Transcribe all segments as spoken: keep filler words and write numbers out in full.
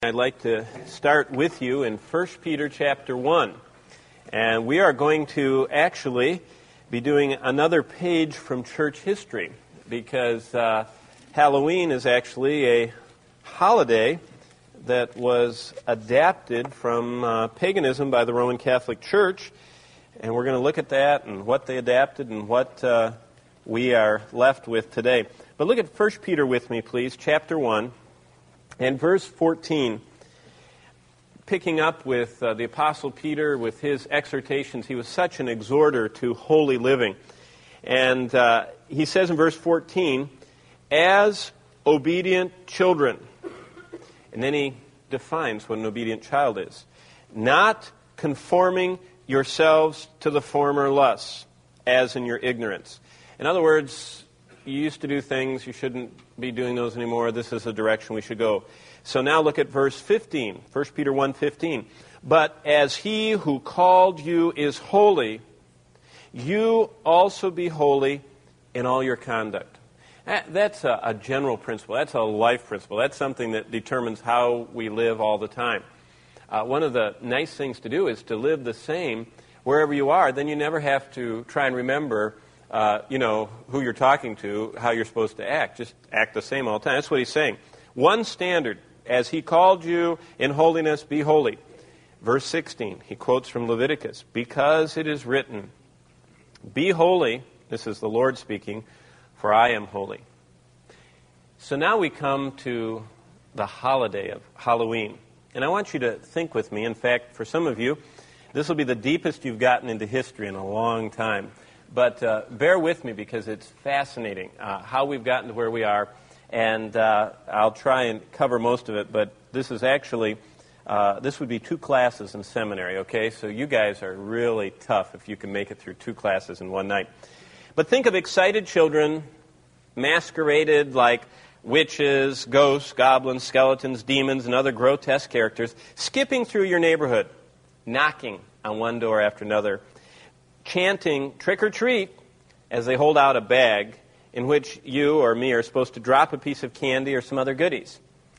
I'd like to start with you in First Peter chapter one. And we are going to actually be doing another page from church history because uh, Halloween is actually a holiday that was adapted from uh, paganism by the Roman Catholic Church. And we're going to look at that and what they adapted and what uh, we are left with today. But look at First Peter with me, please, chapter one. And verse fourteen, picking up with uh, the Apostle Peter, with his exhortations, he was such an exhorter to holy living. And uh, he says in verse fourteen, as obedient children. And then he defines what an obedient child is. Not conforming yourselves to the former lusts, as in your ignorance. In other words, you used to do things, you shouldn't be doing those anymore. This is the direction we should go. So now look at verse fifteen, First Peter one fifteen. But as he who called you is holy, you also be holy in all your conduct. That's a, a general principle. That's a life principle. That's something that determines how we live all the time. Uh, one of the nice things to do is to live the same wherever you are. Then you never have to try and remember Uh, you know, who you're talking to, how you're supposed to act. Just act the same all the time. That's what he's saying. One standard, as he called you in holiness, be holy. Verse sixteen, he quotes from Leviticus, because it is written, be holy, this is the Lord speaking, for I am holy. So now we come to the holiday of Halloween. And I want you to think with me. In fact, for some of you, this will be the deepest you've gotten into history in a long time. But uh, bear with me because it's fascinating uh, how we've gotten to where we are. And uh, I'll try and cover most of it. But this is actually, uh, this would be two classes in seminary, okay? So you guys are really tough if you can make it through two classes in one night. But think of excited children masqueraded like witches, ghosts, goblins, skeletons, demons, and other grotesque characters skipping through your neighborhood, knocking on one door after another, chanting trick or treat as they hold out a bag in which you or me are supposed to drop a piece of candy or some other goodies.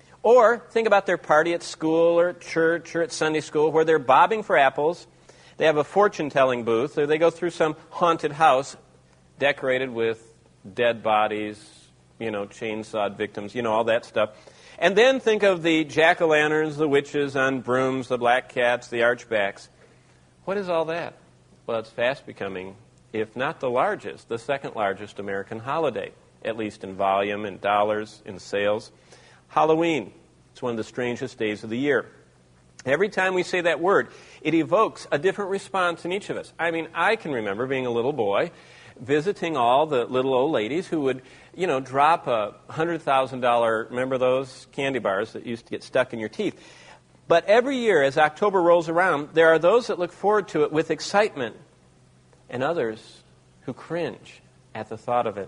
Or think about their party at school or at church or at Sunday school where they're bobbing for apples. They have a fortune-telling booth, or they go through some haunted house decorated with dead bodies, you know, chainsawed victims, you know, all that stuff. And then think of the jack-o'-lanterns, the witches on brooms, the black cats, the archbacks. What is all that? Well, it's fast becoming, if not the largest, the second largest American holiday, at least in volume, in dollars, in sales. Halloween. It's one of the strangest days of the year. Every time we say that word, it evokes a different response in each of us. I mean, I can remember being a little boy, visiting all the little old ladies who would, you know, drop a one hundred thousand dollars, remember those candy bars that used to get stuck in your teeth? But every year, as October rolls around, there are those that look forward to it with excitement and others who cringe at the thought of it.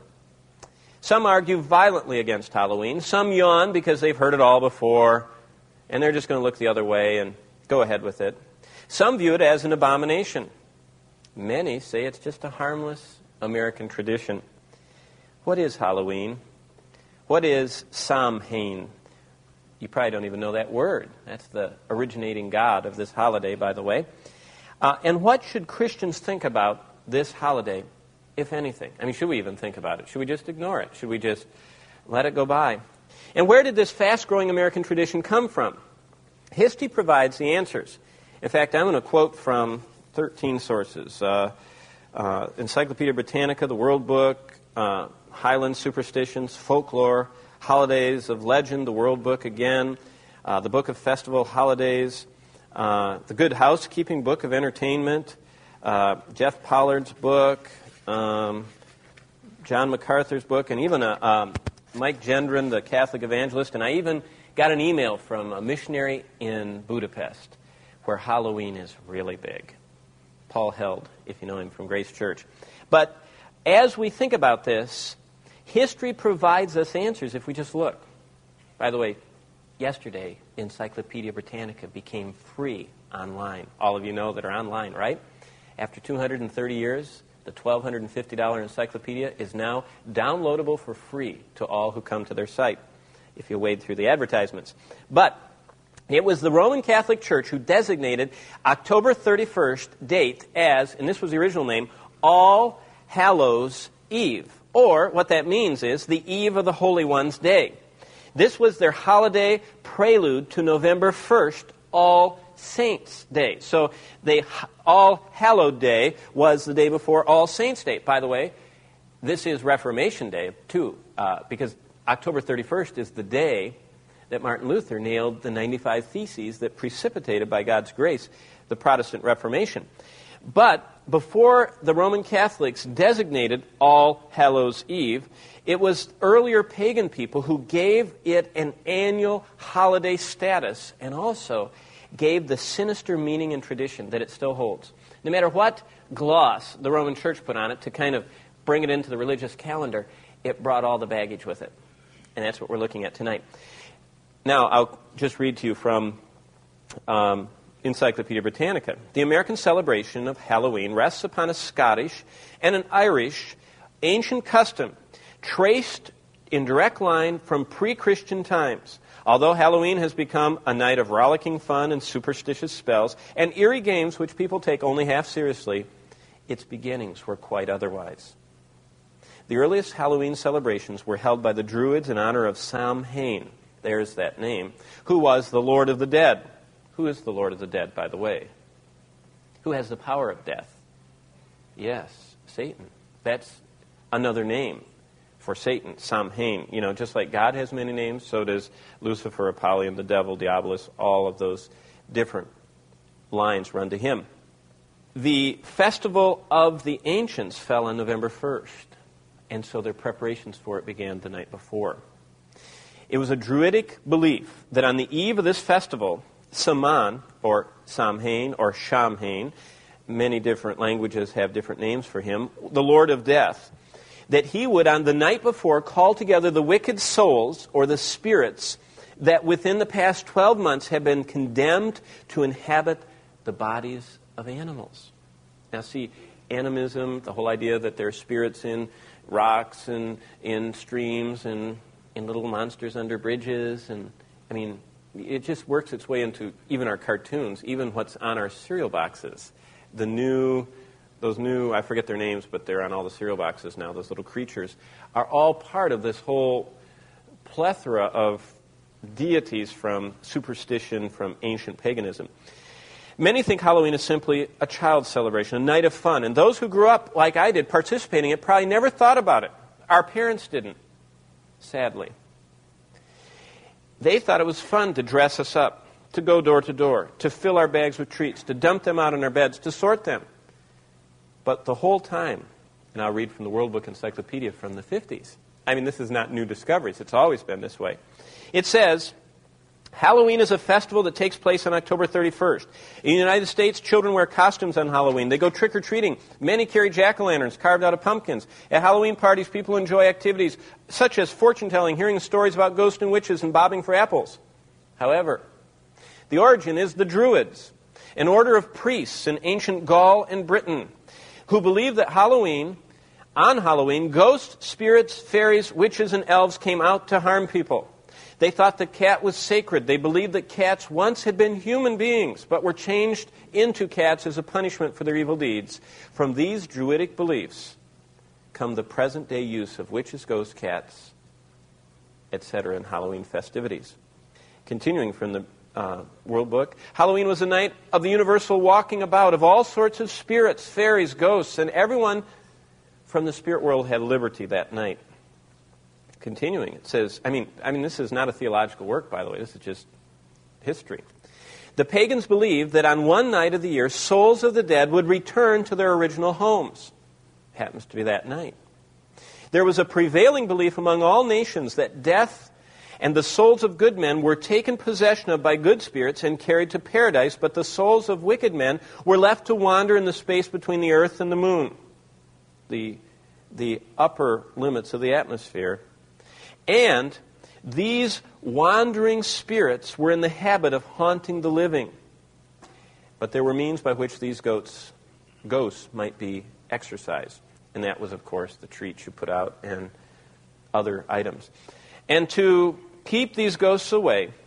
Some argue violently against Halloween. Some yawn because they've heard it all before, and they're just going to look the other way and go ahead with it. Some view it as an abomination. Many say it's just a harmless American tradition. What is Halloween? What is Samhain? You probably don't even know that word. That's the originating god of this holiday, by the way. Uh, and what should Christians think about this holiday, if anything? I mean, should we even think about it? Should we just ignore it? Should we just let it go by? And where did this fast-growing American tradition come from? History provides the answers. In fact, I'm going to quote from thirteen sources. Uh, uh, Encyclopedia Britannica, the World Book, uh, Highland Superstitions, Folklore, Holidays of Legend, the World Book again, uh, the Book of Festival Holidays, uh, the Good Housekeeping Book of Entertainment, uh, Jeff Pollard's book, um, John MacArthur's book, and even a, um, Mike Gendron, the Catholic evangelist. And I even got an email from a missionary in Budapest where Halloween is really big. Paul Held, if you know him from Grace Church. But as we think about this, history provides us answers if we just look. By the way, yesterday, Encyclopedia Britannica became free online. All of you know that are online, right? After two hundred thirty years, the one thousand two hundred fifty dollars encyclopedia is now downloadable for free to all who come to their site, if you wade through the advertisements. But It was the Roman Catholic Church who designated October thirty-first date as, and this was the original name, All Hallows Eve. Or, what that means is, the Eve of the Holy One's Day. This was their holiday prelude to November first, All Saints' Day. So, they, All Hallowed Day was the day before All Saints' Day. By the way, this is Reformation Day, too, uh, because October thirty-first is the day that Martin Luther nailed the ninety-five Theses that precipitated, by God's grace, the Protestant Reformation. But before the Roman Catholics designated All Hallows Eve, it was earlier pagan people who gave it an annual holiday status and also gave the sinister meaning and tradition that it still holds. No matter what gloss the Roman Church put on it to kind of bring it into the religious calendar, it brought all the baggage with it. And that's what we're looking at tonight. Now, I'll just read to you from um, Encyclopedia Britannica. The American celebration of Halloween rests upon a Scottish and an Irish ancient custom traced in direct line from pre-Christian times. Although Halloween has become a night of rollicking fun and superstitious spells and eerie games which people take only half seriously, its beginnings were quite otherwise. The earliest Halloween celebrations were held by the Druids in honor of Samhain, there's that name, who was the Lord of the Dead. Who is the Lord of the Dead, by the way? Who has the power of death? Yes, Satan. That's another name for Satan, Samhain. You know, just like God has many names, so does Lucifer, Apollyon, the devil, Diabolus, all of those different lines run to him. The festival of the ancients fell on November first, and so their preparations for it began the night before. It was a Druidic belief that on the eve of this festival, Saman, or Samhain, or Shamhain, many different languages have different names for him, the Lord of Death, that he would on the night before call together the wicked souls, or the spirits, that within the past twelve months have been condemned to inhabit the bodies of animals. Now see, animism, the whole idea that there are spirits in rocks and in streams and in little monsters under bridges, and I mean, it just works its way into even our cartoons, even what's on our cereal boxes. The new, those new, I forget their names, but they're on all the cereal boxes now, those little creatures, are all part of this whole plethora of deities from superstition, from ancient paganism. Many think Halloween is simply a child's celebration, a night of fun, and those who grew up, like I did, participating in it probably never thought about it. Our parents didn't. Sadly. They thought it was fun to dress us up, to go door to door, to fill our bags with treats, to dump them out on our beds, to sort them. But the whole time, and I'll read from the World Book Encyclopedia from the fifties. I mean, this is not new discoveries. It's always been this way. It says, Halloween is a festival that takes place on October thirty-first. In the United States, children wear costumes on Halloween. They go trick-or-treating. Many carry jack-o'-lanterns carved out of pumpkins. At Halloween parties, people enjoy activities such as fortune-telling, hearing stories about ghosts and witches, and bobbing for apples. However, the origin is the Druids, an order of priests in ancient Gaul and Britain, who believed that Halloween, on Halloween, ghosts, spirits, fairies, witches, and elves came out to harm people. They thought the cat was sacred. They believed that cats once had been human beings, but were changed into cats as a punishment for their evil deeds. From these Druidic beliefs come the present-day use of witches, ghosts, cats, et cetera in Halloween festivities. Continuing from the uh, World Book, Halloween was a night of the universal walking about of all sorts of spirits, fairies, ghosts, and everyone from the spirit world had liberty that night. Continuing, it says, I mean, I mean, this is not a theological work, by the way. This is just history. The pagans believed that on one night of the year, souls of the dead would return to their original homes. Happens to be that night. There was a prevailing belief among all nations that death and the souls of good men were taken possession of by good spirits and carried to paradise, but the souls of wicked men were left to wander in the space between the earth and the moon, the, the upper limits of the atmosphere. And these wandering spirits were in the habit of haunting the living. But there were means by which these goats, ghosts might be exorcised. And that was, of course, the treats you put out and other items. And to keep these ghosts away,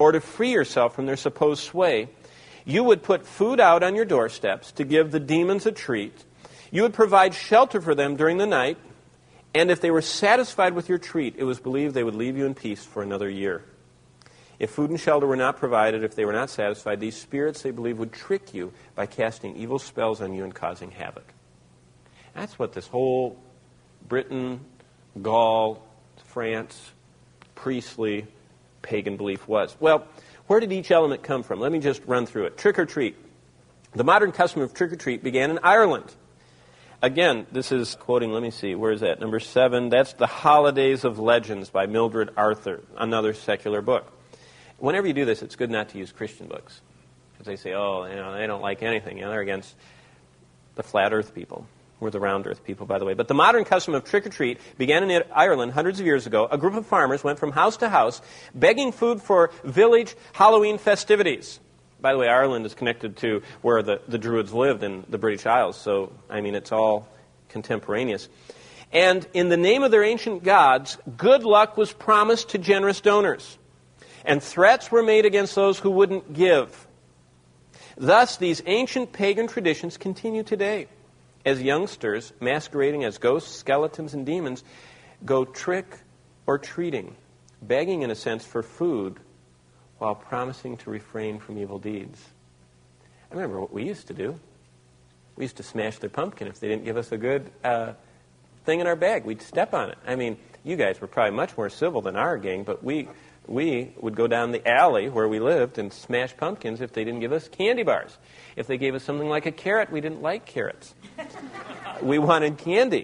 or to free yourself from their supposed sway, you would put food out on your doorsteps to give the demons a treat. You would provide shelter for them during the night, and if they were satisfied with your treat, it was believed they would leave you in peace for another year. If food and shelter were not provided, if they were not satisfied, these spirits, they believed, would trick you by casting evil spells on you and causing havoc. That's what this whole Britain, Gaul, France, priestly, pagan belief was. Well, where did each element come from? Let me just run through it. Trick or treat. The modern custom of trick or treat began in Ireland. Again, this is quoting, let me see, where is that? Number seven. That's The Holidays of Legends by Mildred Arthur, another secular book. Whenever you do this, it's good not to use Christian books. Because they say, oh, you know, they don't like anything. You know, they're against the flat earth people. We're the round earth people, by the way. But the modern custom of trick-or-treat began in Ireland hundreds of years ago. A group of farmers went from house to house begging food for village Halloween festivities. By the way, Ireland is connected to where the, the Druids lived in the British Isles. So, I mean, it's all contemporaneous. And in the name of their ancient gods, good luck was promised to generous donors. And threats were made against those who wouldn't give. Thus, these ancient pagan traditions continue today, as youngsters, masquerading as ghosts, skeletons, and demons, go trick or treating, begging, in a sense, for food while promising to refrain from evil deeds. I remember what we used to do. We used to smash their pumpkin if they didn't give us a good uh, thing in our bag. We'd step on it. I mean, you guys were probably much more civil than our gang, but we we would go down the alley where we lived and smash pumpkins if they didn't give us candy bars. If they gave us something like a carrot, we didn't like carrots. We wanted candy.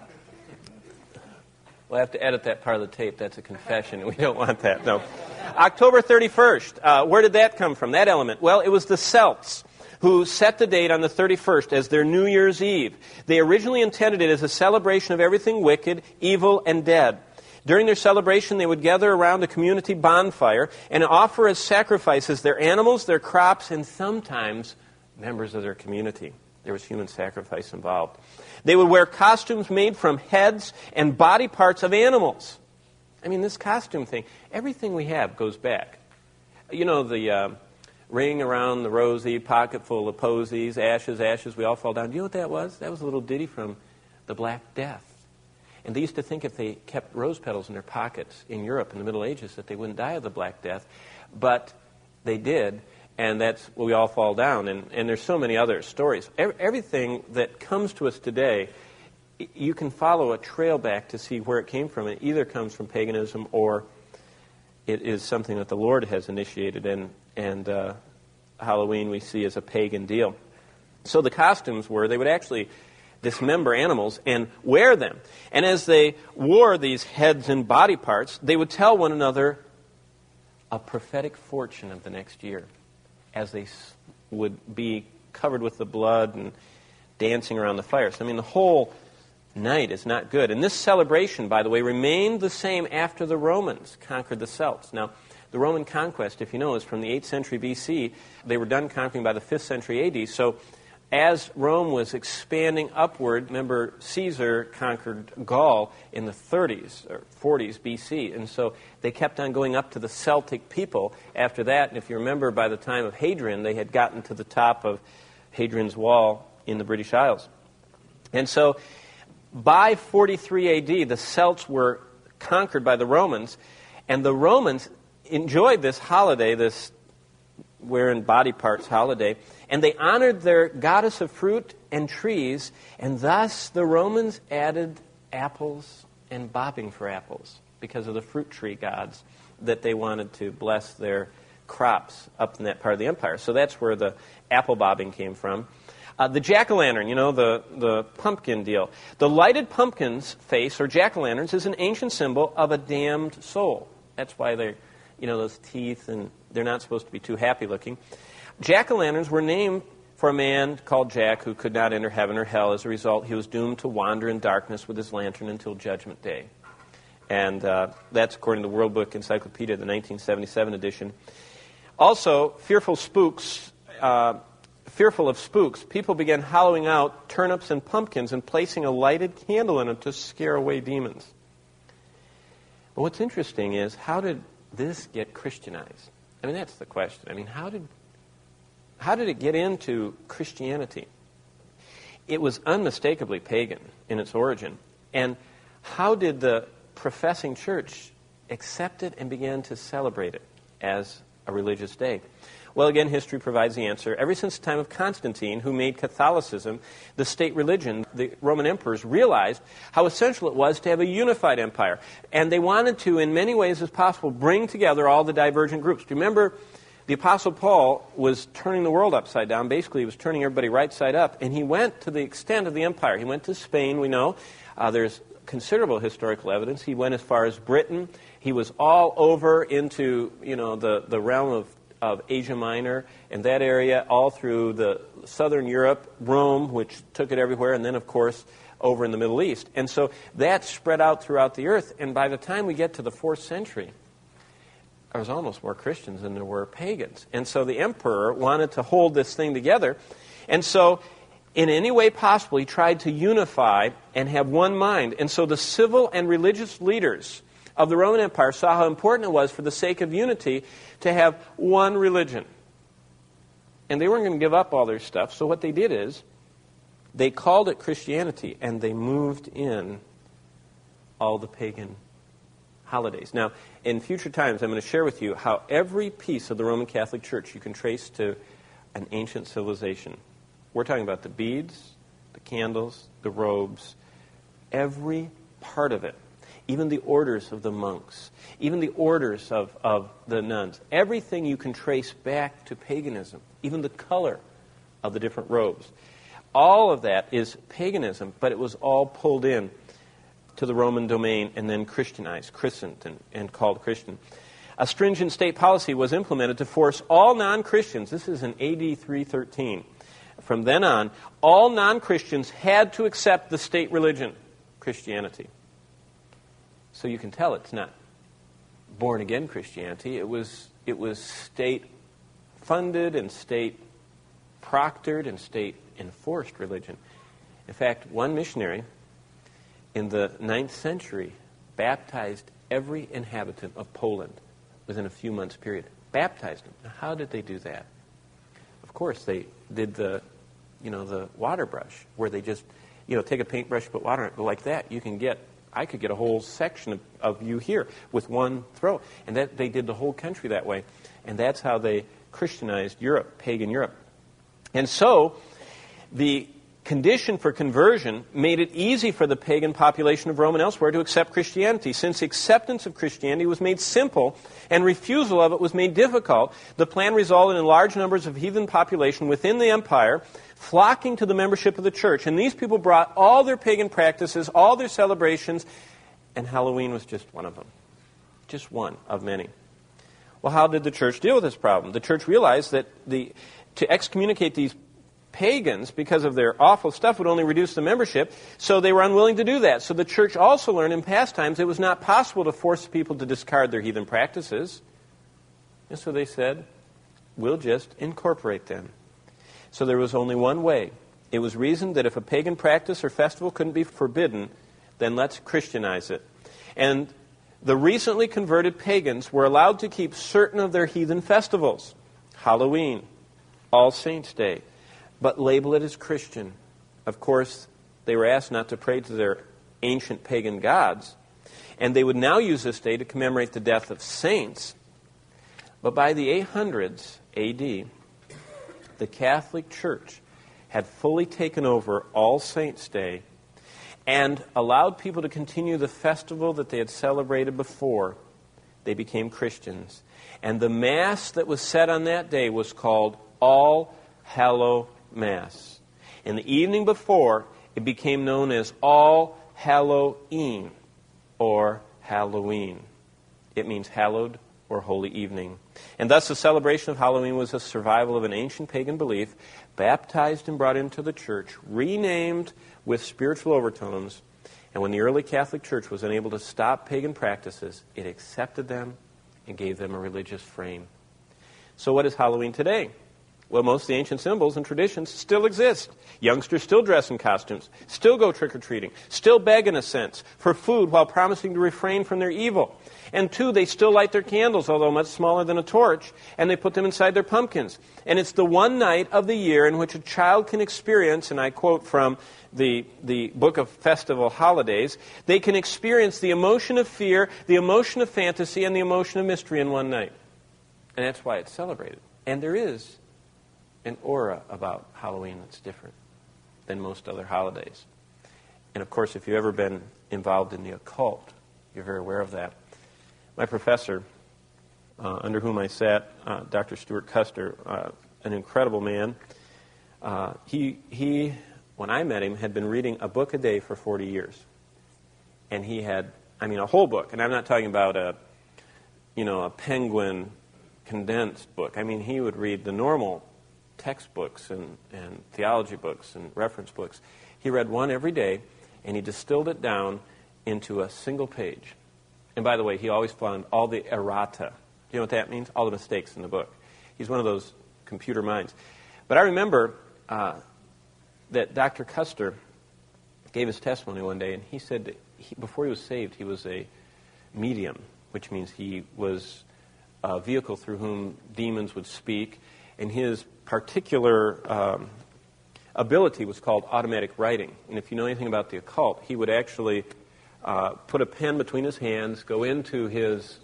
We'll have to edit that part of the tape. That's a confession. We don't want that. No. October thirty-first. Uh, where did that come from, that element? Well, it was the Celts who set the date on the thirty-first as their New Year's Eve. They originally intended it as a celebration of everything wicked, evil, and dead. During their celebration, they would gather around a community bonfire and offer as sacrifices their animals, their crops, and sometimes members of their community. There was human sacrifice involved. They would wear costumes made from heads and body parts of animals. I mean, this costume thing, everything we have goes back. You know, the uh, ring around the rosy, pocket full of posies, ashes, ashes, we all fall down. Do you know what that was? That was a little ditty from the Black Death. And they used to think if they kept rose petals in their pockets in Europe in the Middle Ages that they wouldn't die of the Black Death. But they did, and that's where we all fall down. And, and there's so many other stories. Every, everything that comes to us today, you can follow a trail back to see where it came from. It either comes from paganism or it is something that the Lord has initiated. And, and uh, Halloween we see as a pagan deal. So the costumes were, they would actually dismember animals and wear them. And as they wore these heads and body parts, they would tell one another a prophetic fortune of the next year as they would be covered with the blood and dancing around the fire. So, I mean, the whole night is not good. And this celebration, by the way, remained the same after the Romans conquered the Celts. Now, the Roman conquest, if you know, is from the eighth century B C. They were done conquering by the fifth century A D. So as Rome was expanding upward, remember Caesar conquered Gaul in the thirties or forties B C, and so they kept on going up to the Celtic people after that. And if you remember, by the time of Hadrian, they had gotten to the top of Hadrian's Wall in the British Isles. And so by forty-three A D, the Celts were conquered by the Romans, and the Romans enjoyed this holiday, this wearing body parts holiday, and they honored their goddess of fruit and trees, and thus the Romans added apples and bobbing for apples because of the fruit tree gods that they wanted to bless their crops up in that part of the empire. So that's where the apple bobbing came from. Uh, the jack-o'-lantern, you know, the, the pumpkin deal. The lighted pumpkin's face, or jack-o'-lanterns, is an ancient symbol of a damned soul. That's why they're, you know, those teeth, and they're not supposed to be too happy-looking. Jack-o'-lanterns were named for a man called Jack who could not enter heaven or hell. As a result, he was doomed to wander in darkness with his lantern until Judgment Day. And uh, that's according to World Book Encyclopedia, the nineteen seventy-seven edition. Also, fearful spooks, uh, fearful of spooks, people began hollowing out turnips and pumpkins and placing a lighted candle in them to scare away demons. But what's interesting is, how did this get Christianized? I mean, that's the question. I mean, how did how did it get into Christianity? It was unmistakably pagan in its origin. And how did the professing church accept it and began to celebrate it as a religious day? Well, again, history provides the answer. Ever since the time of Constantine, who made Catholicism the state religion, the Roman emperors realized how essential it was to have a unified empire. And they wanted to, in many ways as possible, bring together all the divergent groups. Do you remember the Apostle Paul was turning the world upside down? Basically, he was turning everybody right side up. And he went to the extent of the empire. He went to Spain, we know. Uh, there's considerable historical evidence. He went as far as Britain. He was all over into, you know, the, the realm of of Asia Minor and that area, all through the southern Europe, Rome, which took it everywhere, and then, of course, over in the Middle East. And so that spread out throughout the earth, and by the time we get to the fourth century, there was almost more Christians than there were pagans. And so the emperor wanted to hold this thing together, and so in any way possible, he tried to unify and have one mind. And so the civil and religious leaders of the Roman Empire saw how important it was for the sake of unity to have one religion. And they weren't going to give up all their stuff, so what they did is they called it Christianity, and they moved in all the pagan holidays. Now, in future times, I'm going to share with you how every piece of the Roman Catholic Church you can trace to an ancient civilization. We're talking about the beads, the candles, the robes, every part of it. Even the orders of the monks, even the orders of, of the nuns, everything you can trace back to paganism, even the color of the different robes. All of that is paganism, but it was all pulled in to the Roman domain and then Christianized, christened, and, and called Christian. A stringent state policy was implemented to force all non-Christians, this is in A D three thirteen, from then on, all non-Christians had to accept the state religion, Christianity. So you can tell it's not born-again Christianity. It was it was state-funded and state-proctored and state-enforced religion. In fact, one missionary in the ninth century baptized every inhabitant of Poland within a few months' period. Baptized them. Now, how did they do that? Of course, they did the, you know, the water brush, where they just, you know, take a paintbrush, put water in it, go like that. You can get I could get a whole section of, of you here with one throw. And that they did the whole country that way. And that's how they Christianized Europe, pagan Europe. And so the condition for conversion made it easy for the pagan population of Rome and elsewhere to accept Christianity. Since acceptance of Christianity was made simple and refusal of it was made difficult, the plan resulted in large numbers of heathen population within the empire flocking to the membership of the church. And these people brought all their pagan practices, all their celebrations, and Halloween was just one of them. Just one of many. Well, how did the church deal with this problem? The church realized that the to excommunicate these pagans because of their awful stuff would only reduce the membership, so they were unwilling to do that. So the church also learned in past times it was not possible to force people to discard their heathen practices. And so they said, we'll just incorporate them. So there was only one way. It was reasoned that if a pagan practice or festival couldn't be forbidden, then let's Christianize it. And the recently converted pagans were allowed to keep certain of their heathen festivals, Halloween, All Saints' Day, but label it as Christian. Of course, they were asked not to pray to their ancient pagan gods, and they would now use this day to commemorate the death of saints. But by the eight hundreds A D, the Catholic Church had fully taken over All Saints' Day and allowed people to continue the festival that they had celebrated before they became Christians. And the Mass that was said on that day was called All Hallow Mass. In the evening before, it became known as All Halloween or Halloween. It means hallowed or holy evening. And thus the celebration of Halloween was a survival of an ancient pagan belief, baptized and brought into the church, renamed with spiritual overtones. And when the early Catholic Church was unable to stop pagan practices, it accepted them and gave them a religious frame. So what is Halloween today? Well, most of the ancient symbols and traditions still exist. Youngsters still dress in costumes, still go trick-or-treating, still beg, in a sense, for food while promising to refrain from their evil. And two, they still light their candles, although much smaller than a torch, and they put them inside their pumpkins. And it's the one night of the year in which a child can experience, and I quote from the, the Book of Festival Holidays, they can experience the emotion of fear, the emotion of fantasy, and the emotion of mystery in one night. And that's why it's celebrated. And there is an aura about Halloween that's different than most other holidays. And of course, if you've ever been involved in the occult, you're very aware of that. My professor, uh, under whom I sat, uh, Doctor Stuart Custer, uh, an incredible man, uh, he, he, when I met him, had been reading a book a day for forty years. And he had, I mean, a whole book. And I'm not talking about a, you know, a Penguin condensed book. I mean, he would read the normal textbooks and, and theology books and reference books. He read one every day, and he distilled it down into a single page. And by the way, he always found all the errata. Do you know what that means? All the mistakes in the book. He's one of those computer minds. But I remember uh, that Doctor Custer gave his testimony one day, and he said that he, before he was saved, he was a medium, which means he was a vehicle through whom demons would speak, and his particular um, ability was called automatic writing. And if you know anything about the occult, he would actually uh, put a pen between his hands, go into his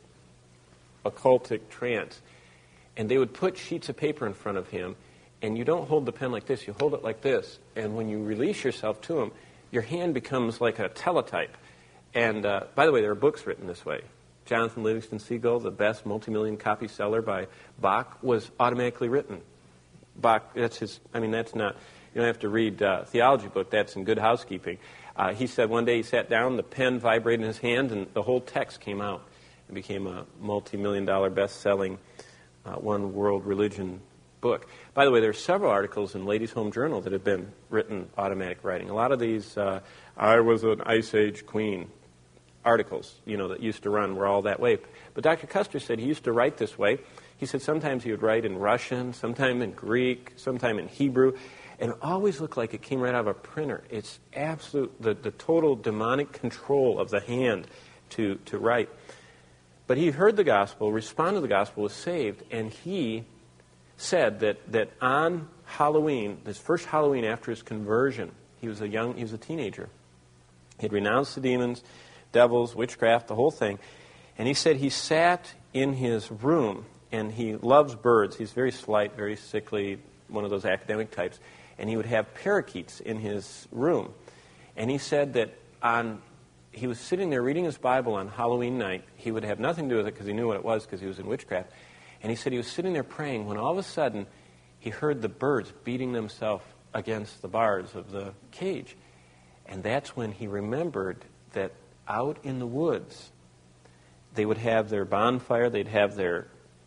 occultic trance, and they would put sheets of paper in front of him, and you don't hold the pen like this, you hold it like this, and when you release yourself to him, your hand becomes like a teletype. And uh, by the way, there are books written this way. Jonathan Livingston Seagull, the best multi-million copy seller by Bach, was automatically written. Bach, that's his, I mean, that's not, you don't have to read a theology book, that's in Good Housekeeping. Uh, he said one day he sat down, the pen vibrated in his hand, and the whole text came out. It became a multi-million dollar best-selling uh, one world religion book. By the way, there are several articles in Ladies' Home Journal that have been written automatic writing. A lot of these, uh, I was an Ice Age queen articles, you know, that used to run were all that way. But Doctor Custer said he used to write this way. He said sometimes he would write in Russian, sometime in Greek, sometime in Hebrew, and it always looked like it came right out of a printer. It's absolute, the, the total demonic control of the hand to, to write. But he heard the gospel, responded to the gospel, was saved, and he said that, that on Halloween, his first Halloween after his conversion, he was a young, he was a teenager. He had renounced the demons, devils, witchcraft, the whole thing. And he said he sat in his room, and he loves birds. He's very slight, very sickly, one of those academic types. And he would have parakeets in his room. And he said that on, he was sitting there reading his Bible on Halloween night. He would have nothing to do with it because he knew what it was because he was in witchcraft. And he said he was sitting there praying when all of a sudden he heard the birds beating themselves against the bars of the cage. And that's when he remembered that out in the woods, they would have their bonfire, they'd have their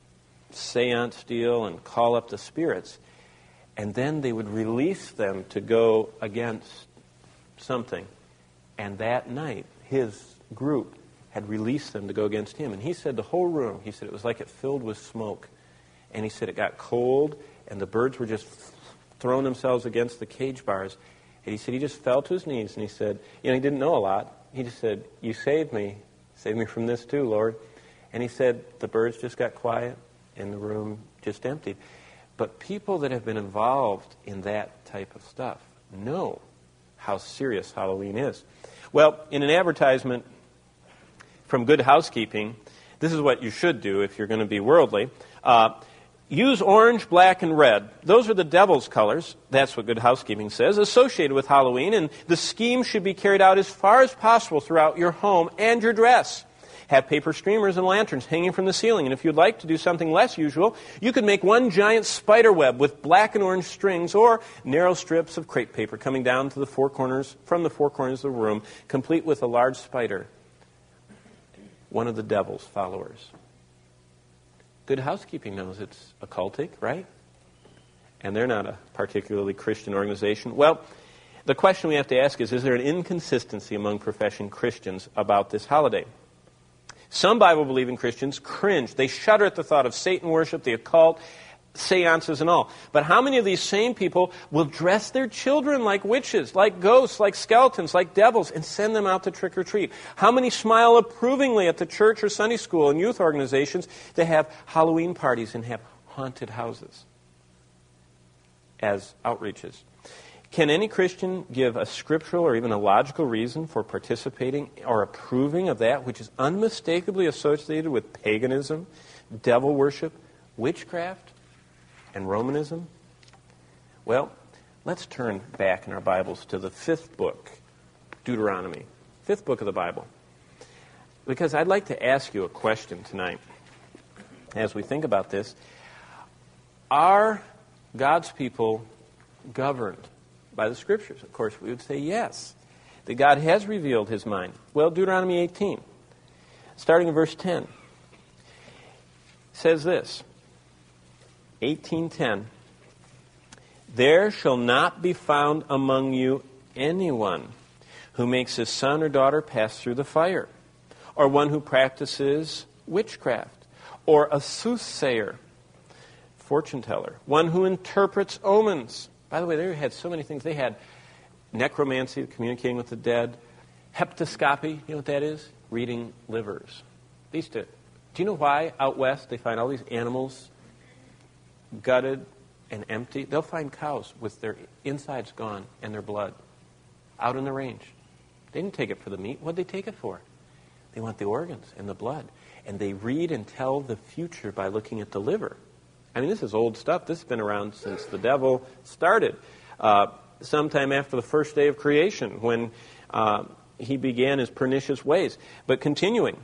seance deal and call up the spirits, and then they would release them to go against something. And that night, his group had released them to go against him. And he said the whole room, he said it was like it filled with smoke. And he said it got cold, and the birds were just throwing themselves against the cage bars. And he said he just fell to his knees, and he said, you know, he didn't know a lot. He just said, you saved me. Save me from this too, Lord. And he said the birds just got quiet, and the room just emptied. But people that have been involved in that type of stuff know how serious Halloween is. Well, in an advertisement from Good Housekeeping, this is what you should do if you're going to be worldly. Uh, use orange, black, and red. Those are the devil's colors. That's what Good Housekeeping says, associated with Halloween, and the scheme should be carried out as far as possible throughout your home and your dress. Have paper streamers and lanterns hanging from the ceiling, and if you'd like to do something less usual, you could make one giant spider web with black and orange strings or narrow strips of crepe paper coming down to the four corners, from the four corners of the room, complete with a large spider, one of the devil's followers. Good Housekeeping knows it's occultic, right? And they're not a particularly Christian organization. Well, the question we have to ask is, is there an inconsistency among professing Christians about this holiday? Some Bible-believing Christians cringe. They shudder at the thought of Satan worship, the occult, seances and all. But how many of these same people will dress their children like witches, like ghosts, like skeletons, like devils, and send them out to trick or treat? How many smile approvingly at the church or Sunday school and youth organizations that have Halloween parties and have haunted houses as outreaches? Can any Christian give a scriptural or even a logical reason for participating or approving of that which is unmistakably associated with paganism, devil worship, witchcraft, and Romanism? Well, let's turn back in our Bibles to the fifth book, Deuteronomy, fifth book of the Bible. Because I'd like to ask you a question tonight as we think about this. Are God's people governed by the Scriptures? Of course, we would say yes, that God has revealed His mind. Well, Deuteronomy eighteen, starting in verse ten, says this, eighteen ten, "There shall not be found among you anyone who makes his son or daughter pass through the fire, or one who practices witchcraft, or a soothsayer," fortune teller, "one who interprets omens." By the way, they had so many things. They had necromancy, communicating with the dead, hepatoscopy, you know what that is? Reading livers. They used to, do you know why out west they find all these animals gutted and empty? They'll find cows with their insides gone and their blood out in the range. They didn't take it for the meat. What did they take it for? They want the organs and the blood. And they read and tell the future by looking at the liver. I mean, this is old stuff. This has been around since the devil started. Uh, sometime after the first day of creation, when uh, he began his pernicious ways. But continuing,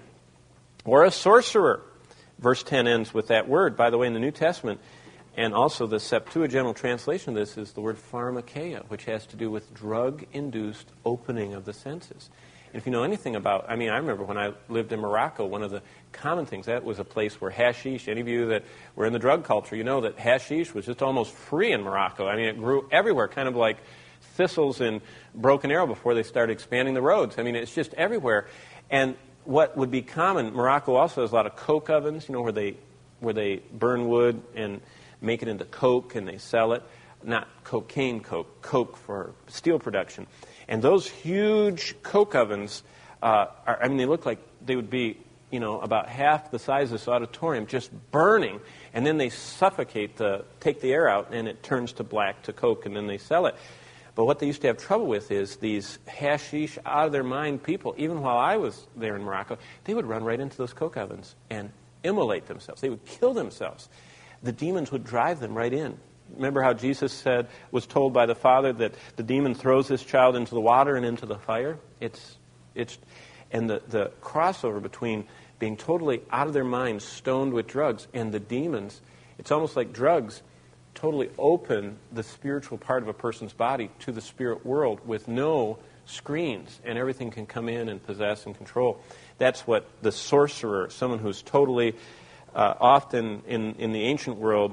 or a sorcerer. Verse ten ends with that word. By the way, in the New Testament, and also the Septuagintal translation of this is the word pharmakeia, which has to do with drug-induced opening of the senses. And if you know anything about, I mean, I remember when I lived in Morocco, one of the common things, that was a place where hashish, any of you that were in the drug culture, you know that hashish was just almost free in Morocco. I mean, it grew everywhere, kind of like thistles in Broken Arrow before they started expanding the roads. I mean, it's just everywhere. And what would be common, Morocco also has a lot of coke ovens, you know, where they where they burn wood and make it into coke and they sell it. Not cocaine coke, coke for steel production. And those huge coke ovens, uh, are, I mean, they look like they would be, you know, about half the size of this auditorium, just burning. And then they suffocate, the, take the air out, and it turns to black, to coke, and then they sell it. But what they used to have trouble with is these hashish, out-of-their-mind people, even while I was there in Morocco, they would run right into those coke ovens and immolate themselves. They would kill themselves. The demons would drive them right in. Remember how Jesus said, was told by the Father that the demon throws this child into the water and into the fire? It's, it's, and the, the crossover between being totally out of their minds, stoned with drugs, and the demons, it's almost like drugs totally open the spiritual part of a person's body to the spirit world with no screens, and everything can come in and possess and control. That's what the sorcerer, someone who's totally, uh, often in, in the ancient world,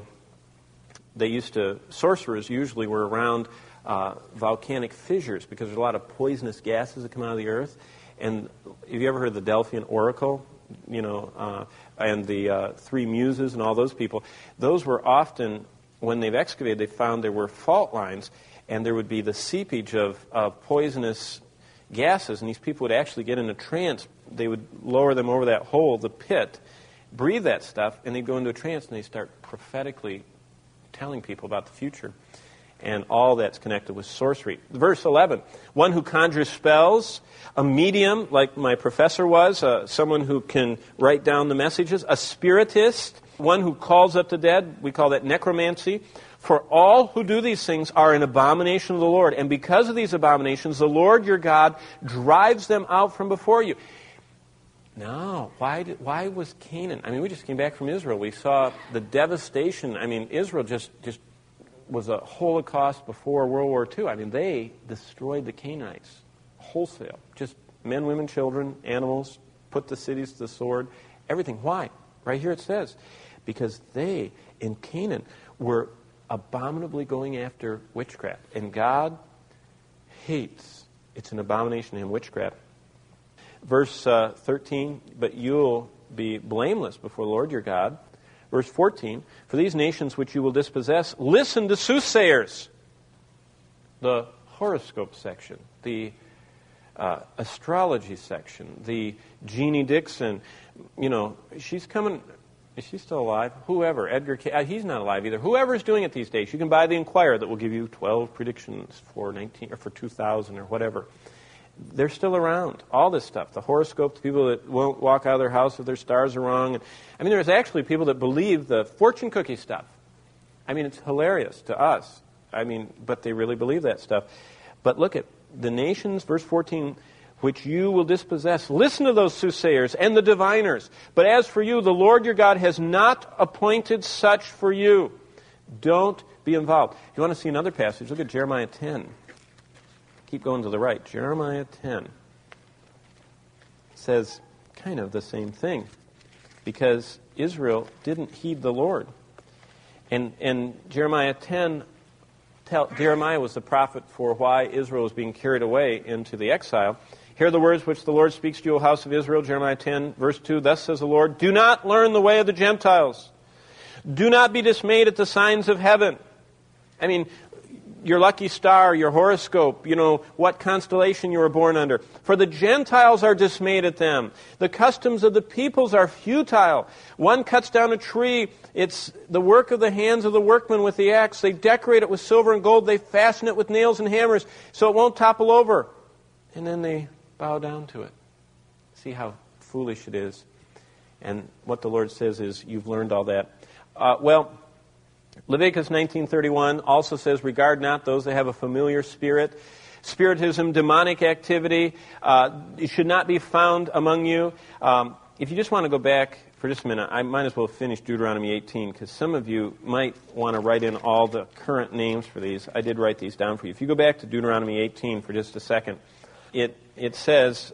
they used to, sorcerers usually were around uh, volcanic fissures because there's a lot of poisonous gases that come out of the earth. And have you ever heard of the Delphian Oracle? You know, uh, and the uh, three muses and all those people. Those were often, when they've excavated, they found there were fault lines, and there would be the seepage of, of poisonous gases, and these people would actually get in a trance. They would lower them over that hole, the pit, breathe that stuff, and they'd go into a trance, and they'd start prophetically telling people about the future, and all that's connected with sorcery. Verse eleven, one who conjures spells, a medium, like my professor was, uh, someone who can write down the messages, a spiritist, one who calls up the dead, we call that necromancy. For all who do these things are an abomination of the Lord, and because of these abominations, the Lord your God drives them out from before you. No, why did, why was Canaan? I mean, we just came back from Israel. We saw the devastation. I mean, Israel just, just was a Holocaust before World War Two. I mean, they destroyed the Canaanites wholesale. Just men, women, children, animals, put the cities to the sword, everything. Why? Right here it says, because they, in Canaan, were abominably going after witchcraft. And God hates, it's an abomination to him, witchcraft. Verse uh, thirteen, but you'll be blameless before the Lord your God, Verse fourteen, for these nations which you will dispossess, listen to soothsayers. The horoscope section, the uh, astrology section, the Jeannie Dixon, you know, she's coming, is she still alive? Whoever, Edgar K. Uh, he's not alive either. Whoever's doing it these days, you can buy the Enquirer that will give you twelve predictions for nineteen or for two thousand or whatever. They're still around. All this stuff, the horoscope, the people that won't walk out of their house if their stars are wrong. I mean, there's actually people that believe the fortune cookie stuff. I mean, it's hilarious to us. I mean, but they really believe that stuff. But look at the nations, verse fourteen, which you will dispossess. Listen to those soothsayers and the diviners. But as for you, the Lord your God has not appointed such for you. Don't be involved. If you want to see another passage, look at Jeremiah ten. Keep going to the right. Jeremiah ten says kind of the same thing, because Israel didn't heed the Lord. And, and Jeremiah ten, tell, Jeremiah was the prophet for why Israel was being carried away into the exile. Hear the words which the Lord speaks to you, O house of Israel. Jeremiah ten, verse two, thus says the Lord, do not learn the way of the Gentiles. Do not be dismayed at the signs of heaven. I mean, your lucky star, your horoscope, you know, what constellation you were born under. For the Gentiles are dismayed at them. The customs of the peoples are futile. One cuts down a tree. It's the work of the hands of the workmen with the axe. They decorate it with silver and gold. They fasten it with nails and hammers so it won't topple over. And then they bow down to it. See how foolish it is. And what the Lord says is, you've learned all that. Uh, well, Leviticus nineteen thirty-one also says, regard not those that have a familiar spirit. Spiritism, demonic activity, uh, it should not be found among you. Um, if you just want to go back for just a minute, I might as well finish Deuteronomy eighteen, because some of you might want to write in all the current names for these. I did write these down for you. If you go back to Deuteronomy eighteen for just a second, it, it says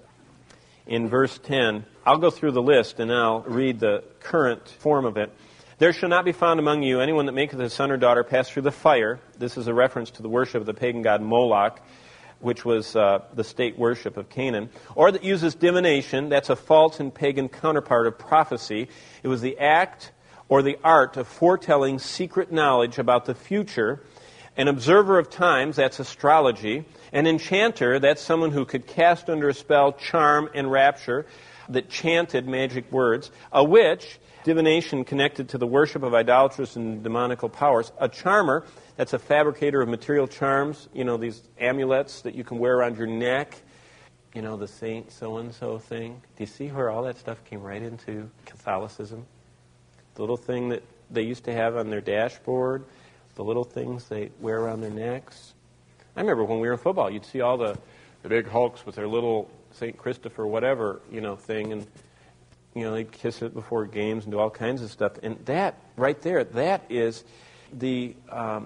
in verse ten, I'll go through the list and I'll read the current form of it. There shall not be found among you anyone that maketh his son or daughter pass through the fire. This is a reference to the worship of the pagan god Moloch, which was uh, the state worship of Canaan. Or that uses divination. That's a false and pagan counterpart of prophecy. It was the act or the art of foretelling secret knowledge about the future. An observer of times, that's astrology. An enchanter, that's someone who could cast under a spell, charm, and rapture, that chanted magic words. A witch, divination connected to the worship of idolatrous and demonical powers. A charmer, that's a fabricator of material charms, you know, these amulets that you can wear around your neck, you know, the saint so-and-so thing. Do you see where all that stuff came right into Catholicism? The little thing that they used to have on their dashboard, the little things they wear around their necks. I remember when we were in football, you'd see all the, the big hulks with their little Saint Christopher whatever, you know, thing, and you know, they'd kiss it before games and do all kinds of stuff. And that, right there, that is the um,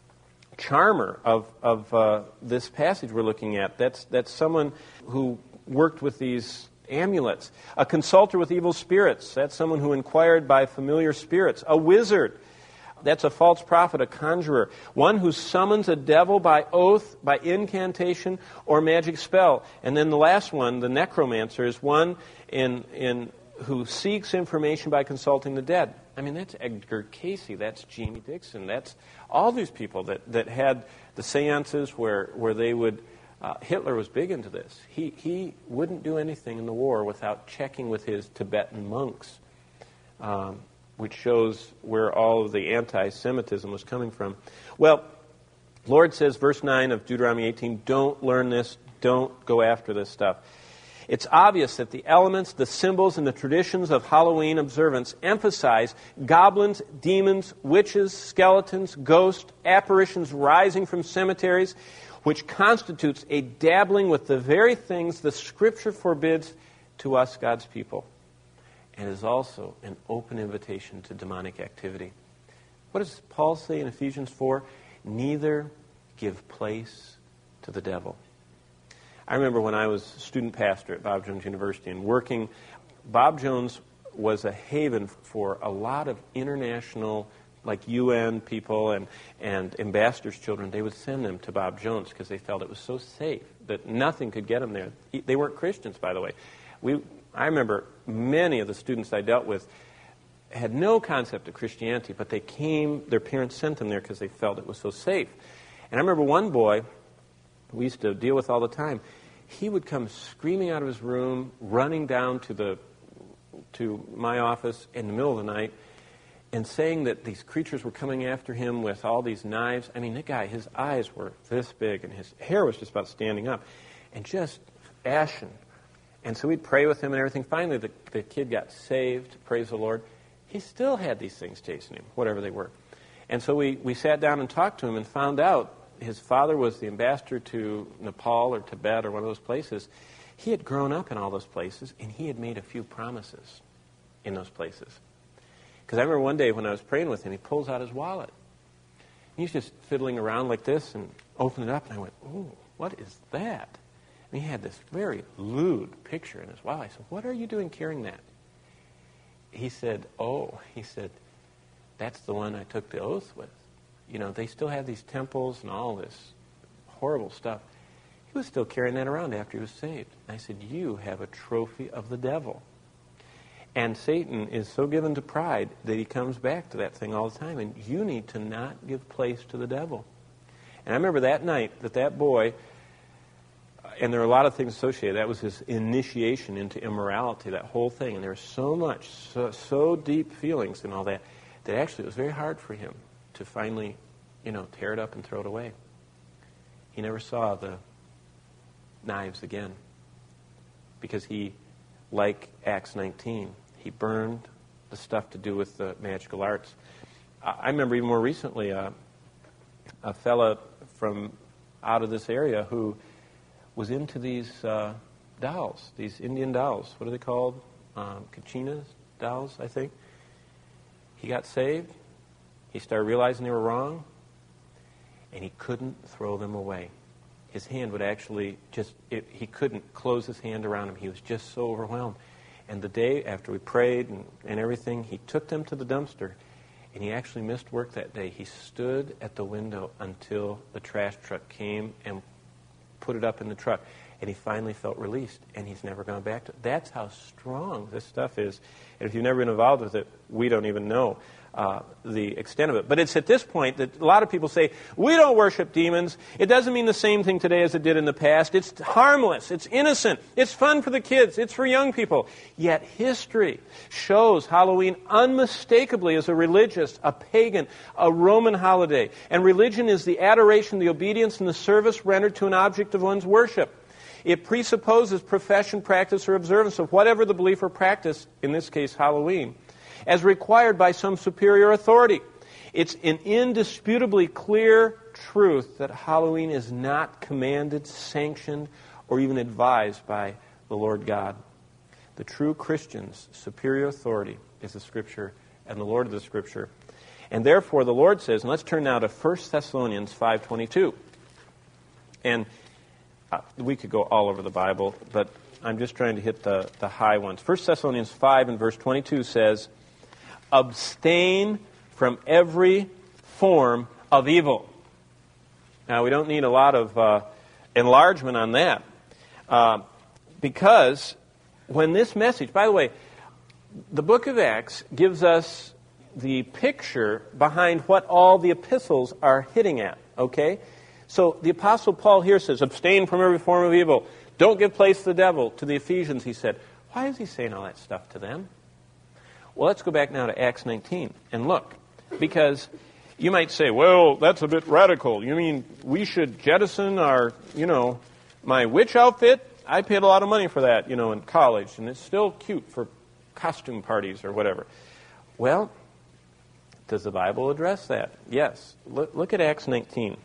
charmer of, of uh, this passage we're looking at. That's, that's someone who worked with these amulets. A consulter with evil spirits. That's someone who inquired by familiar spirits. A wizard. That's a false prophet, a conjurer. One who summons a devil by oath, by incantation, or magic spell. And then the last one, the necromancer, is one in in... who seeks information by consulting the dead. I mean, that's Edgar Casey, that's Jeannie Dixon, that's all these people that, that had the seances where, where they would, uh, Hitler was big into this. He, he wouldn't do anything in the war without checking with his Tibetan monks, um, which shows where all of the anti-Semitism was coming from. Well, Lord says, verse nine of Deuteronomy eighteen, don't learn this, don't go after this stuff. It's obvious that the elements, the symbols, and the traditions of Halloween observance emphasize goblins, demons, witches, skeletons, ghosts, apparitions rising from cemeteries, which constitutes a dabbling with the very things the Scripture forbids to us, God's people, and is also an open invitation to demonic activity. What does Paul say in Ephesians four? Neither give place to the devil. I remember when I was student pastor at Bob Jones University and working, Bob Jones was a haven for a lot of international, like U N people and, and ambassadors' children. They would send them to Bob Jones because they felt it was so safe that nothing could get them there. They weren't Christians, by the way. We, I remember many of the students I dealt with had no concept of Christianity, but they came, their parents sent them there because they felt it was so safe. And I remember one boy we used to deal with all the time, he would come screaming out of his room, running down to the to my office in the middle of the night, and saying that these creatures were coming after him with all these knives. I mean, the guy, his eyes were this big, and his hair was just about standing up, and just ashen. And so we'd pray with him and everything. Finally, the, the kid got saved, praise the Lord. He still had these things chasing him, whatever they were. And so we, we sat down and talked to him and found out his father was the ambassador to Nepal or Tibet or one of those places. He had grown up in all those places, and he had made a few promises in those places. Because I remember one day when I was praying with him, he pulls out his wallet. He's just fiddling around like this and opened it up, and I went, "Ooh, what is that?" And he had this very lewd picture in his wallet. I said, "What are you doing carrying that?" He said, "Oh," he said, "that's the one I took the oath with. You know, they still have these temples and all this horrible stuff." He was still carrying that around after he was saved. And I said, "You have a trophy of the devil." And Satan is so given to pride that he comes back to that thing all the time. And you need to not give place to the devil. And I remember that night that that boy, and there are a lot of things associated, that was his initiation into immorality, that whole thing. And there was so much, so, so deep feelings and all that, that actually it was very hard for him to finally, you know, tear it up and throw it away. He never saw the knives again because he, like Acts nineteen, he burned the stuff to do with the magical arts. I remember even more recently uh, a fella from out of this area who was into these uh, dolls, these Indian dolls. What are they called? Um, Kachinas dolls, I think. He got saved. He started realizing they were wrong, and he couldn't throw them away. His hand would actually just, it, he couldn't close his hand around them. He was just so overwhelmed. And the day after we prayed and, and everything, he took them to the dumpster, and he actually missed work that day. He stood at the window until the trash truck came and put it up in the truck, and he finally felt released, and he's never gone back to it. That's how strong this stuff is. And if you've never been involved with it, we don't even know uh, the extent of it. But it's at this point that a lot of people say, we don't worship demons. It doesn't mean the same thing today as it did in the past. It's harmless. It's innocent. It's fun for the kids. It's for young people. Yet history shows Halloween unmistakably as a religious, a pagan, a Roman holiday. And religion is the adoration, the obedience, and the service rendered to an object of one's worship. It presupposes profession, practice, or observance of whatever the belief or practice, in this case Halloween, as required by some superior authority. It's an indisputably clear truth that Halloween is not commanded, sanctioned, or even advised by the Lord God. The true Christian's superior authority is the Scripture and the Lord of the Scripture. And therefore the Lord says, and let's turn now to First Thessalonians five twenty-two. And Uh, we could go all over the Bible, but I'm just trying to hit the, the high ones. First Thessalonians five and verse twenty-two says, abstain from every form of evil. Now, we don't need a lot of uh, enlargement on that, uh, because when this message, by the way, the book of Acts gives us the picture behind what all the epistles are hitting at, okay? So the Apostle Paul here says, abstain from every form of evil. Don't give place to the devil. To the Ephesians, he said, why is he saying all that stuff to them? Well, let's go back now to Acts nineteen and look. Because you might say, well, that's a bit radical. You mean we should jettison our, you know, my witch outfit? I paid a lot of money for that, you know, in college, and it's still cute for costume parties or whatever. Well, does the Bible address that? Yes. Look, look at Acts nineteen.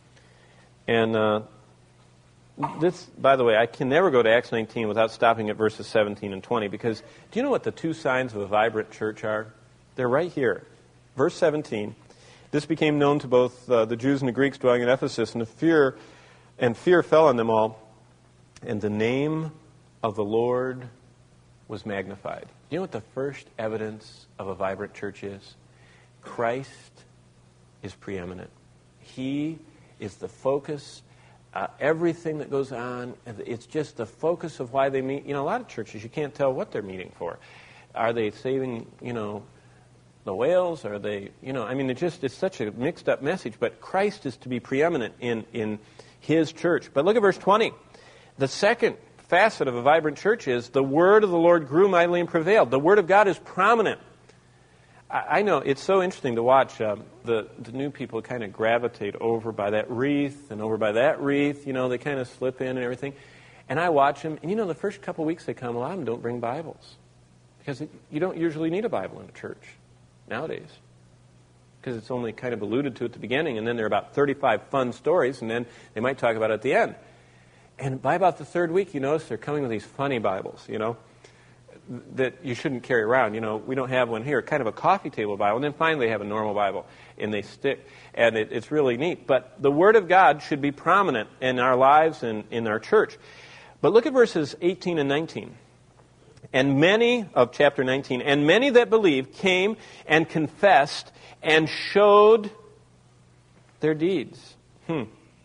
And uh, this, by the way, I can never go to Acts nineteen without stopping at verses seventeen and twenty, because do you know what the two signs of a vibrant church are? They're right here. Verse seventeen, this became known to both uh, the Jews and the Greeks dwelling in Ephesus, and the fear and fear fell on them all, and the name of the Lord was magnified. Do you know what the first evidence of a vibrant church is? Christ is preeminent. He is the focus. Uh, everything that goes on, it's just the focus of why they meet. You know, a lot of churches, you can't tell what they're meeting for. Are they saving, you know, the whales? Are they, you know, I mean, it just, it's such a mixed up message, but Christ is to be preeminent in, in his church. But look at verse twenty. The second facet of a vibrant church is the word of the Lord grew mightily and prevailed. The word of God is prominent. I, I know, it's so interesting to watch uh, the, the new people kind of gravitate over by that wreath and over by that wreath. You know, they kind of slip in and everything. And I watch them, and you know, the first couple of weeks they come, a lot of them don't bring Bibles. Because it, you don't usually need a Bible in a church nowadays. Because it's only kind of alluded to at the beginning, and then there are about thirty-five fun stories, and then they might talk about it at the end. And by about the third week, you notice they're coming with these funny Bibles, you know, that you shouldn't carry around. You know, we don't have one here, kind of a coffee table Bible, and then finally they have a normal Bible, and they stick, and it, it's really neat. But the Word of God should be prominent in our lives and in our church. But look at verses eighteen and nineteen. And many, of chapter nineteen, and many that believed came and confessed and showed their deeds. Hmm.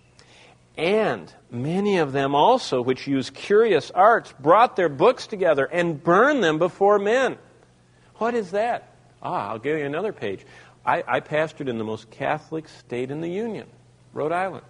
And many of them also, which used curious arts, brought their books together and burned them before men. What is that? Ah, I'll give you another page. I, I pastored in the most Catholic state in the Union, Rhode Island.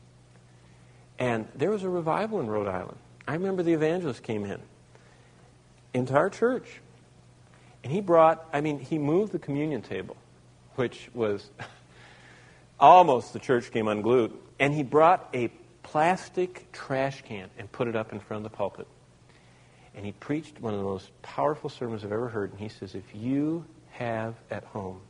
And there was a revival in Rhode Island. I remember the evangelist came in. into our church. And he brought, I mean, he moved the communion table, which was almost the church came unglued. And he brought a plastic trash can and put it up in front of the pulpit. And he preached one of the most powerful sermons I've ever heard. And he says, if you have at home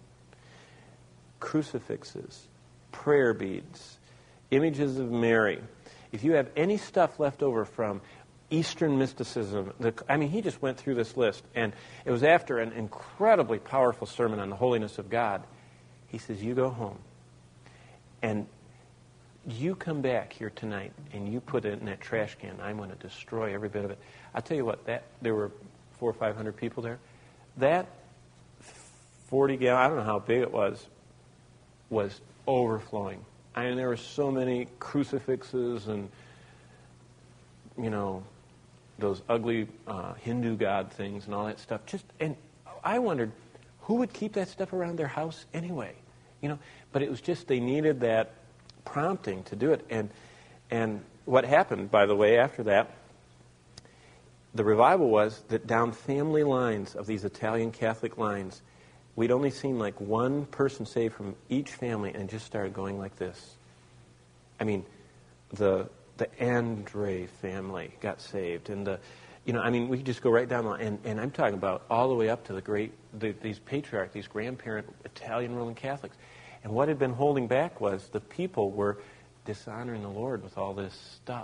crucifixes, prayer beads, images of Mary, if you have any stuff left over from Eastern mysticism, the, I mean, he just went through this list, and it was after an incredibly powerful sermon on the holiness of God. He says, you go home, and you come back here tonight, and you put it in that trash can. I'm going to destroy every bit of it. I'll tell you what, that there were four or five hundred people there. That forty gallon, I don't know how big it was, was overflowing. I mean, there were so many crucifixes and, you know, those ugly uh, Hindu god things and all that stuff. Just, and I wondered, who would keep that stuff around their house anyway? You know, but it was just they needed that prompting to do it. And and what happened, by the way, after that, the revival was that down family lines of these Italian Catholic lines, we'd only seen like one person saved from each family, and it just started going like this. I mean, the the Andre family got saved, and the, you know, I mean, we could just go right down the line, and, and I'm talking about all the way up to the great, the, these patriarchs, these grandparent Italian Roman Catholics. And what had been holding back was the people were dishonoring the Lord with all this stuff,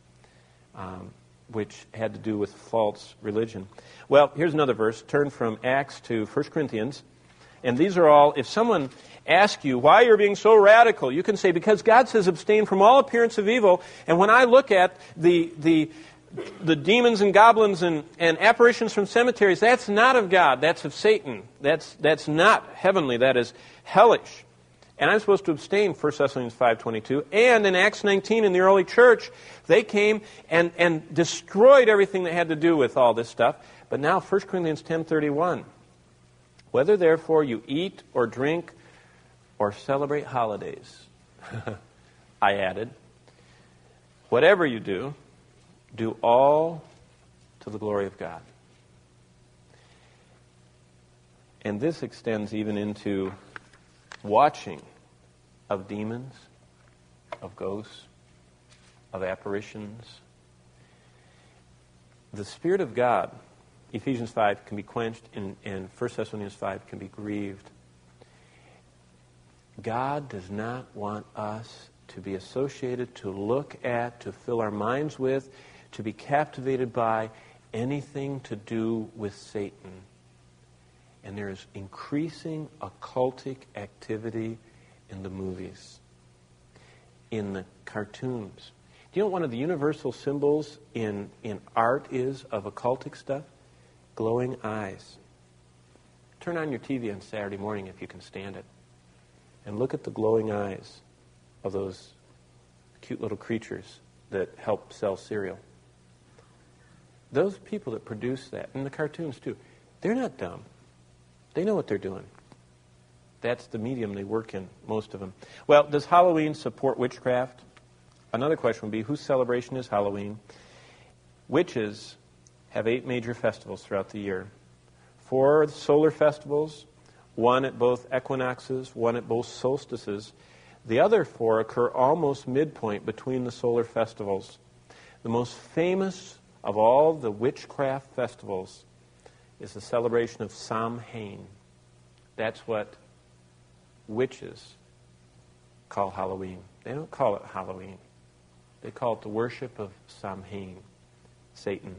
um, which had to do with false religion. Well, here's another verse. Turn from Acts to First Corinthians. And these are all, if someone asks you why you're being so radical, you can say, because God says abstain from all appearance of evil. And when I look at the the the demons and goblins and, and apparitions from cemeteries, that's not of God. That's of Satan. That's that's not heavenly. That is hellish. And I'm supposed to abstain, First Thessalonians five twenty-two. And in Acts nineteen, in the early church, they came and, and destroyed everything that had to do with all this stuff. But now, First Corinthians ten thirty-one. Whether, therefore, you eat or drink or celebrate holidays, I added, whatever you do, do all to the glory of God. And this extends even into watching of demons, of ghosts, of apparitions. The Spirit of God, Ephesians five, can be quenched, and, and First Thessalonians five can be grieved. God does not want us to be associated, to look at, to fill our minds with, to be captivated by anything to do with Satan. And there is increasing occultic activity in the movies, in the cartoons. Do you know what one of the universal symbols in, in art is of occultic stuff? Glowing eyes. Turn on your T V on Saturday morning if you can stand it, and look at the glowing eyes of those cute little creatures that help sell cereal. Those people that produce that, and the cartoons too, they're not dumb. They know what they're doing. That's the medium they work in, most of them. Well, does Halloween support witchcraft? Another question would be, whose celebration is Halloween? Witches have eight major festivals throughout the year. Four solar festivals, one at both equinoxes, one at both solstices. The other four occur almost midpoint between the solar festivals. The most famous of all the witchcraft festivals is the celebration of Samhain. That's what witches call Halloween. They don't call it Halloween. They call it the worship of Samhain, Satan.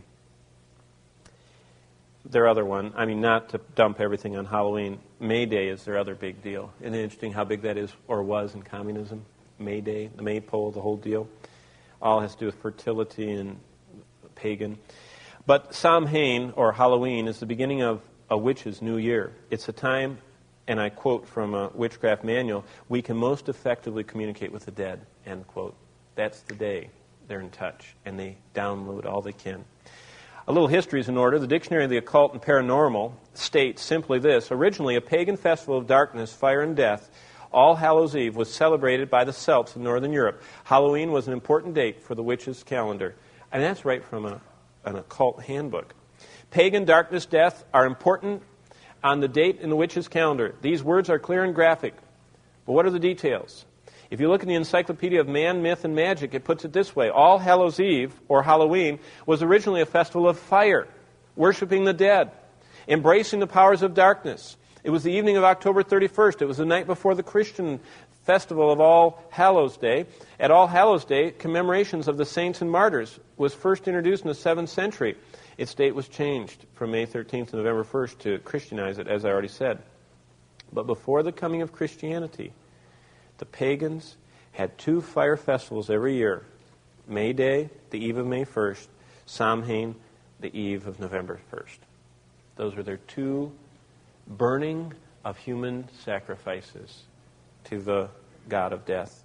Their other one, I mean, not to dump everything on Halloween, May Day is their other big deal. Isn't it interesting how big that is or was in communism? May Day, the maypole, the whole deal. All has to do with fertility and pagan. But Samhain, or Halloween, is the beginning of a witch's new year. It's a time, and I quote from a witchcraft manual, we can most effectively communicate with the dead, end quote. That's the day they're in touch, and they download all they can. A little history is in order. The Dictionary of the Occult and Paranormal states simply this. Originally, a pagan festival of darkness, fire, and death, All Hallows' Eve, was celebrated by the Celts in Northern Europe. Halloween was an important date for the witches' calendar. And that's right from a, an occult handbook. Pagan, darkness, death are important on the date in the witches' calendar. These words are clear and graphic. But what are the details? If you look in the Encyclopedia of Man, Myth, and Magic, it puts it this way. All Hallows' Eve, or Halloween, was originally a festival of fire, worshiping the dead, embracing the powers of darkness. It was the evening of October thirty-first. It was the night before the Christian festival of All Hallows' Day. At All Hallows' Day, commemorations of the saints and martyrs was first introduced in the seventh century. Its date was changed from May thirteenth to November first to Christianize it, as I already said. But before the coming of Christianity, the pagans had two fire festivals every year. May Day, the eve of May first. Samhain, the eve of November first. Those were their two burning of human sacrifices to the god of death.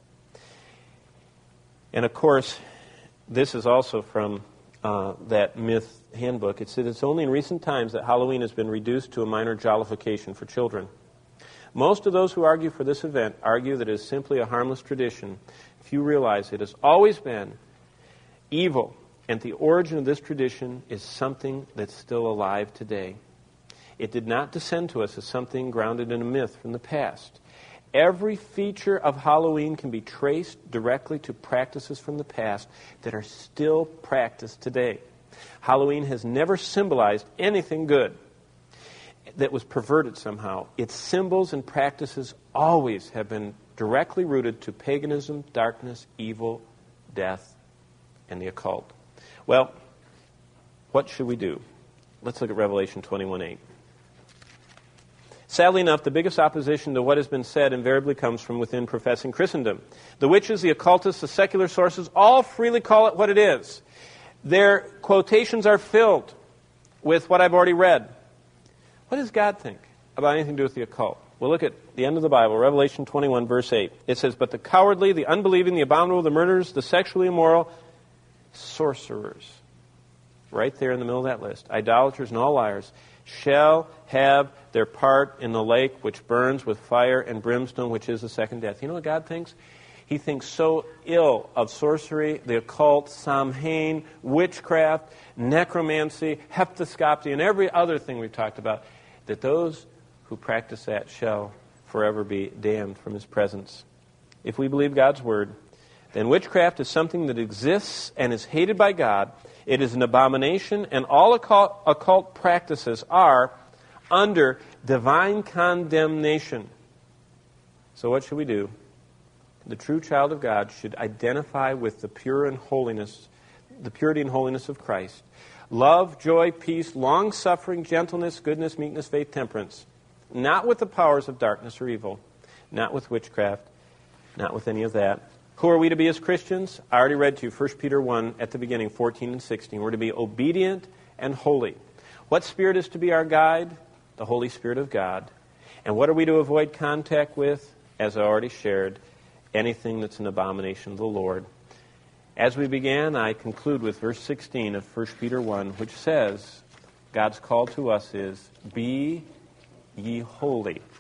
And of course, this is also from uh, that myth handbook. It said it's only in recent times that Halloween has been reduced to a minor jollification for children. Most of those who argue for this event argue that it is simply a harmless tradition. Few realize it has always been evil, and the origin of this tradition is something that's still alive today. It did not descend to us as something grounded in a myth from the past. Every feature of Halloween can be traced directly to practices from the past that are still practiced today. Halloween has never symbolized anything good that was perverted somehow. Its symbols and practices always have been directly rooted to paganism, darkness, evil, death, and the occult. Well, what should we do? Let's look at Revelation twenty-one eight. Sadly enough, the biggest opposition to what has been said invariably comes from within professing Christendom. The witches, the occultists, the secular sources all freely call it what it is. Their quotations are filled with what I've already read. What does God think about anything to do with the occult? Well, look at the end of the Bible, Revelation twenty-one, verse eight. It says, "But the cowardly, the unbelieving, the abominable, the murderers, the sexually immoral, sorcerers," right there in the middle of that list, "idolaters and all liars, shall have their part in the lake which burns with fire and brimstone, which is the second death." You know what God thinks? He thinks so ill of sorcery, the occult, Samhain, witchcraft, necromancy, heptoscopy, and every other thing we've talked about, that those who practice that shall forever be damned from His presence. If we believe God's Word, then witchcraft is something that exists and is hated by God. It is an abomination, and all occult, occult practices are under divine condemnation. So what should we do? The true child of God should identify with the pure and holiness, the purity and holiness of Christ. Love, joy, peace, long-suffering, gentleness, goodness, meekness, faith, temperance. Not with the powers of darkness or evil. Not with witchcraft. Not with any of that. Who are we to be as Christians? I already read to you First Peter one at the beginning, fourteen and sixteen. We're to be obedient and holy. What Spirit is to be our guide? The Holy Spirit of God. And what are we to avoid contact with? As I already shared, anything that's an abomination of the Lord. As we began, I conclude with verse sixteen of First Peter one, which says, God's call to us is, "Be ye holy,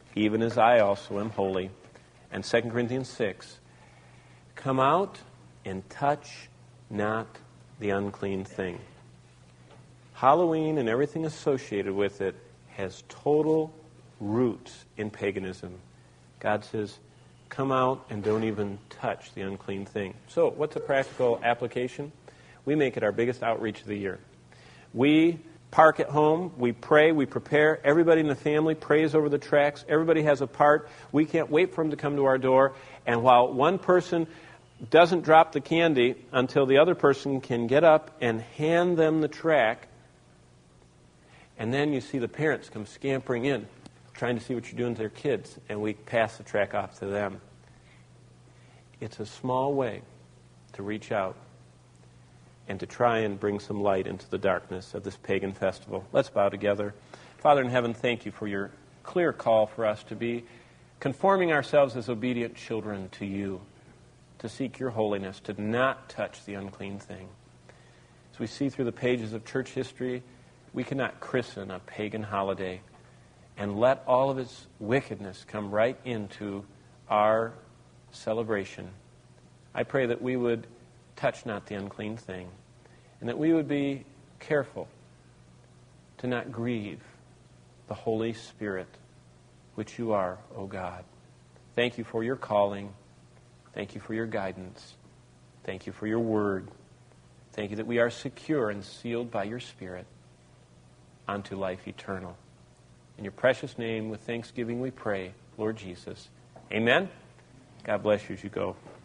even as I also am holy. And Second Corinthians six, come out and touch not the unclean thing. Halloween and everything associated with it has total roots in paganism. God says, come out and don't even touch the unclean thing. So, what's a practical application? We make it our biggest outreach of the year. We park at home, we pray, we prepare. Everybody in the family prays over the tracks. Everybody has a part. We can't wait for them to come to our door. And while one person doesn't drop the candy until the other person can get up and hand them the track, and then you see the parents come scampering in, trying to see what you're doing to their kids, and we pass the track off to them. It's a small way to reach out and to try and bring some light into the darkness of this pagan festival. Let's bow together. Father in heaven, thank you for your clear call for us to be conforming ourselves as obedient children to you, to seek your holiness, to not touch the unclean thing. As we see through the pages of church history, we cannot christen a pagan holiday and let all of its wickedness come right into our celebration. I pray that we would touch not the unclean thing, and that we would be careful to not grieve the Holy Spirit, which you are, O God. Thank you for your calling. Thank you for your guidance. Thank you for your word. Thank you that we are secure and sealed by your Spirit unto life eternal. In your precious name, with thanksgiving we pray, Lord Jesus. Amen. God bless you as you go.